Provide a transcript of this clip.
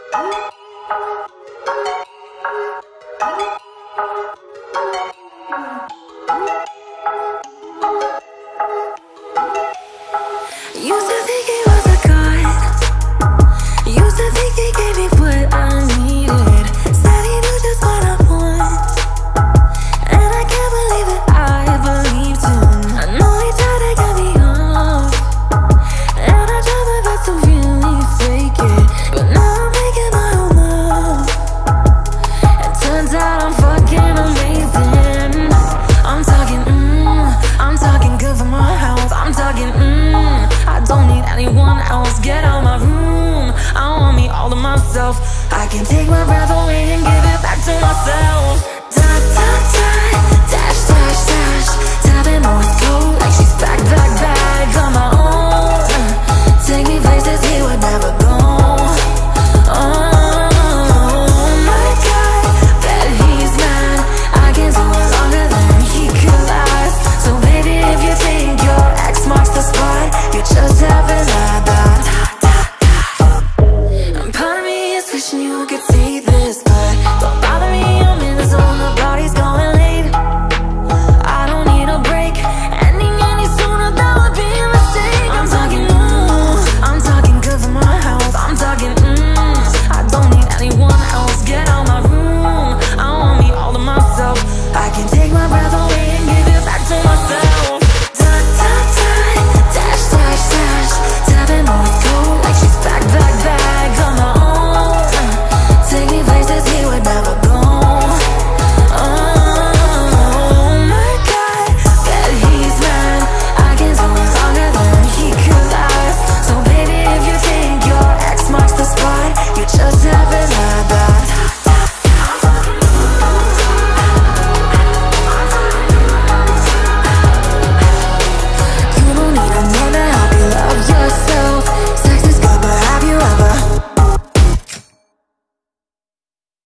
Used to think he was a god. Used to think he gave me what I needed. Said he knew just what I want, and I can't believe it, I believed him. I know he tried to get me off, and I tried my best to really fake it, but now I'm making my own love, and turns out I'm fucking amazing. I'm talking good for my health. I'm talking I don't need anyone else. Get out my room, I want me all to myself. I can take my breath away and give it back to myself. Tap, tap, tap, dash, dash, dash. Tapping North Code like she's back on my own. Take me places he would never go.